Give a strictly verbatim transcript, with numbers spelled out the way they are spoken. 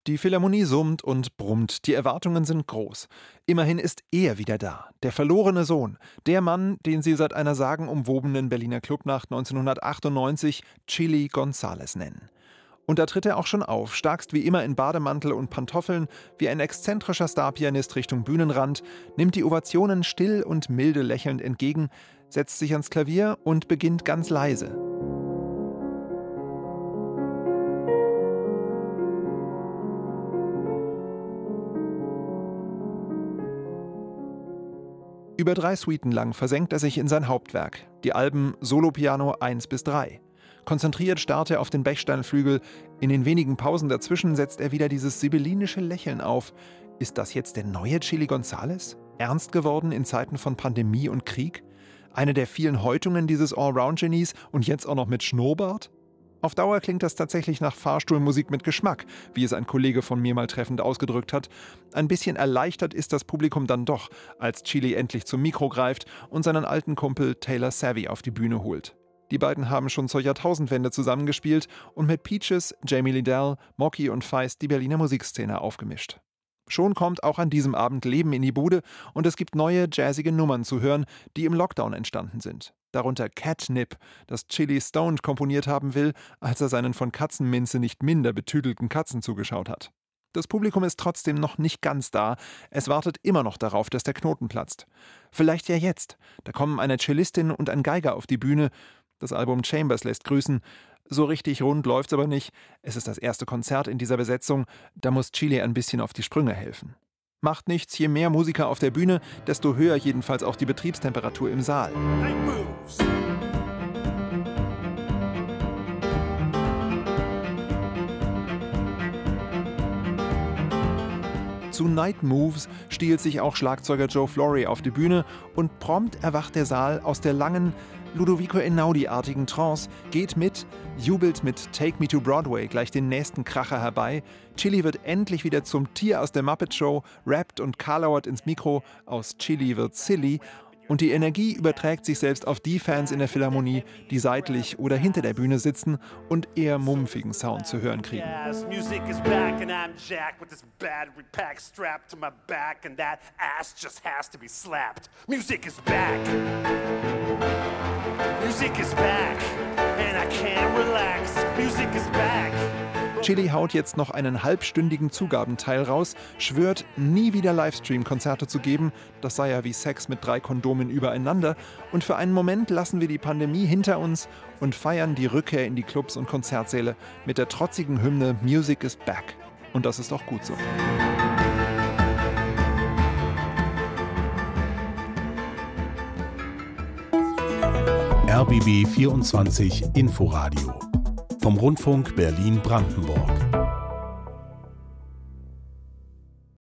Die Philharmonie summt und brummt, die Erwartungen sind groß. Immerhin ist er wieder da, der verlorene Sohn, der Mann, den sie seit einer sagenumwobenen Berliner Clubnacht neunzehnhundertachtundneunzig Chili González nennen. Und da tritt er auch schon auf, starkst wie immer in Bademantel und Pantoffeln, wie ein exzentrischer Starpianist Richtung Bühnenrand, nimmt die Ovationen still und milde lächelnd entgegen, setzt sich ans Klavier und beginnt ganz leise. Über drei Suiten lang versenkt er sich in sein Hauptwerk, die Alben Solopiano eins bis drei. Konzentriert starrt er auf den Bechsteinflügel, in den wenigen Pausen dazwischen setzt er wieder dieses sibyllinische Lächeln auf. Ist das jetzt der neue Chili González? Ernst geworden in Zeiten von Pandemie und Krieg? Eine der vielen Häutungen dieses Allround-Genies und jetzt auch noch mit Schnurrbart? Auf Dauer klingt das tatsächlich nach Fahrstuhlmusik mit Geschmack, wie es ein Kollege von mir mal treffend ausgedrückt hat. Ein bisschen erleichtert ist das Publikum dann doch, als Chili endlich zum Mikro greift und seinen alten Kumpel Taylor Savvy auf die Bühne holt. Die beiden haben schon zur Jahrtausendwende zusammengespielt und mit Peaches, Jamie Lidell, Mocky und Feist die Berliner Musikszene aufgemischt. Schon kommt auch an diesem Abend Leben in die Bude und es gibt neue jazzige Nummern zu hören, die im Lockdown entstanden sind. Darunter Catnip, das Chili Stoned komponiert haben will, als er seinen von Katzenminze nicht minder betüdelten Katzen zugeschaut hat. Das Publikum ist trotzdem noch nicht ganz da. Es wartet immer noch darauf, dass der Knoten platzt. Vielleicht ja jetzt. Da kommen eine Cellistin und ein Geiger auf die Bühne. Das Album Chambers lässt grüßen. So richtig rund läuft's aber nicht. Es ist das erste Konzert in dieser Besetzung. Da muss Chili ein bisschen auf die Sprünge helfen. Macht nichts, je mehr Musiker auf der Bühne, desto höher jedenfalls auch die Betriebstemperatur im Saal. Zu Night Moves stiehlt sich auch Schlagzeuger Joe Florey auf die Bühne und prompt erwacht der Saal aus der langen, Ludovico Einaudi-artigen Trance, geht mit, jubelt mit Take Me to Broadway gleich den nächsten Kracher herbei. Chili wird endlich wieder zum Tier aus der Muppet Show, rappt und karlauert ins Mikro, aus Chili wird Silly. Und die Energie überträgt sich selbst auf die Fans in der Philharmonie, die seitlich oder hinter der Bühne sitzen und eher mumpfigen Sound zu hören kriegen. Music is back and I'm Jack with this battery pack strapped to my back and that ass just has to be slapped. Music is back. Music is back and I can't relax. Music is back. Chili haut jetzt noch einen halbstündigen Zugabenteil raus, schwört, nie wieder Livestream-Konzerte zu geben, das sei ja wie Sex mit drei Kondomen übereinander, und für einen Moment lassen wir die Pandemie hinter uns und feiern die Rückkehr in die Clubs und Konzertsäle mit der trotzigen Hymne Music is back. Und das ist auch gut so. R B B vierundzwanzig Inforadio vom Rundfunk Berlin-Brandenburg.